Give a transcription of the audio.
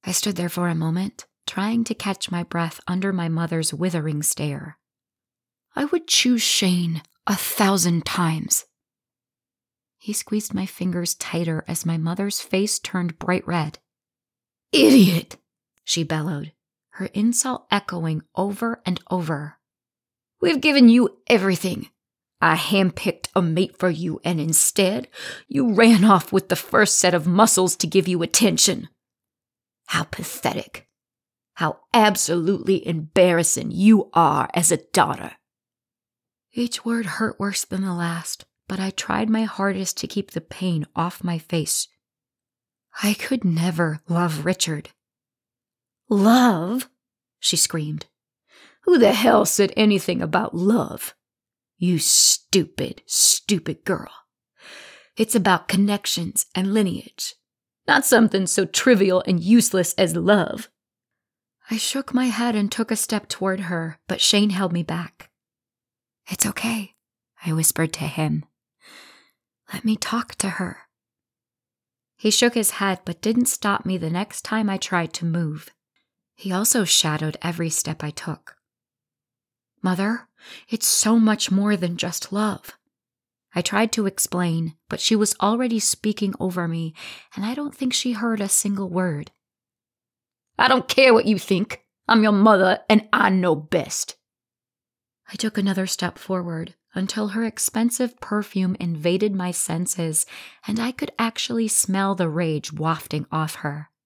I stood there for a moment, trying to catch my breath under my mother's withering stare. I would choose Shane 1,000 times. He squeezed my fingers tighter as my mother's face turned bright red. Idiot, she bellowed, her insult echoing over and over. We've given you everything. I handpicked a mate for you, and instead, you ran off with the first set of muscles to give you attention. How pathetic. How absolutely embarrassing you are as a daughter. Each word hurt worse than the last, but I tried my hardest to keep the pain off my face. I could never love Richard. Love? She screamed. Who the hell said anything about love? You stupid, stupid girl. It's about connections and lineage, not something so trivial and useless as love. I shook my head and took a step toward her, but Shane held me back. It's okay, I whispered to him. Let me talk to her. He shook his head but didn't stop me the next time I tried to move. He also shadowed every step I took. Mother, it's so much more than just love. I tried to explain, but she was already speaking over me, and I don't think she heard a single word. I don't care what you think. I'm your mother, and I know best. I took another step forward until her expensive perfume invaded my senses, and I could actually smell the rage wafting off her.